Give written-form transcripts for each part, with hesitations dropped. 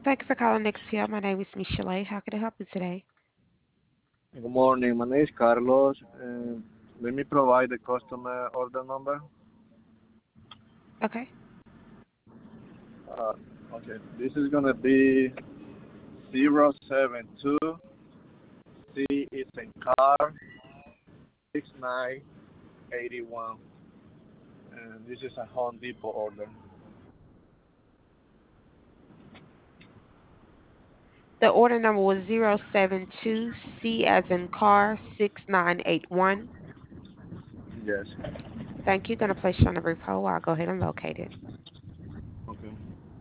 Thank you for calling NextHeal. My name is Michelle. How can I help you today? Good morning. My name is Carlos. Let me provide the customer order number. Okay. Uh, okay, this is gonna be 072 C is in car 6981, and this is a Home Depot order. The order number was 072C as in car 6981. Yes. Thank you. Going to place you on a brief hold. I'll go ahead and locate it. Okay.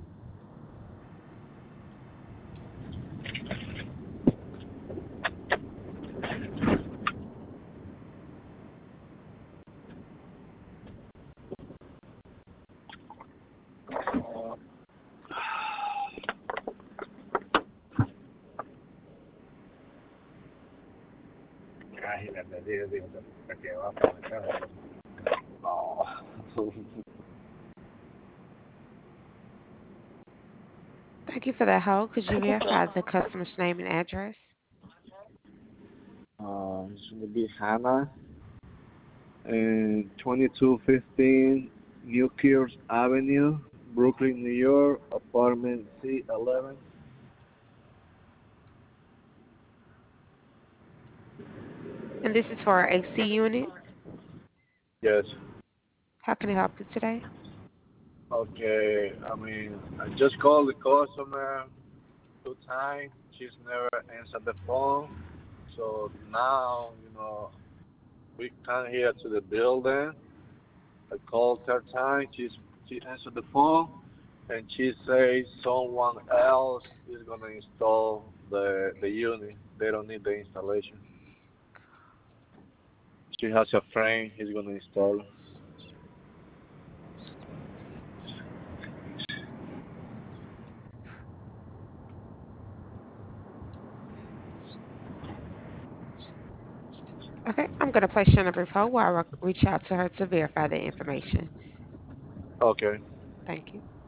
Imagínate, digo, que va a aprovechar. No. Thank you for that hold. Could you verify the customer's name and address? It's gonna be Hannah and 2215 Newkirk Avenue, Brooklyn, New York, apartment C11. And this is for our AC unit. Yes. How can I help you today? Okay. I just called the customer 2 times. She's never answered the phone. So now, we come here to the building. I called third time. She answered the phone, and she says someone else is gonna install the unit. They don't need the installation. She has a friend. He's gonna install. Okay. I'm going to place you on a brief hold while I reach out to her to verify the information. Okay. Thank you.